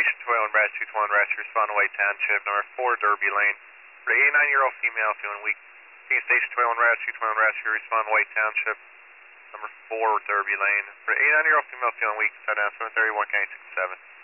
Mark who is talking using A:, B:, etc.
A: Station 12 and Brass 221 Rasher, respond to White Township, number 4 Derby Lane. For the 89-year-old female feeling weak, Station 12 and Brass 221 Rasher, respond to White Township, number 4 Derby Lane. For the 89-year-old female feeling weak, set down 731 County 67.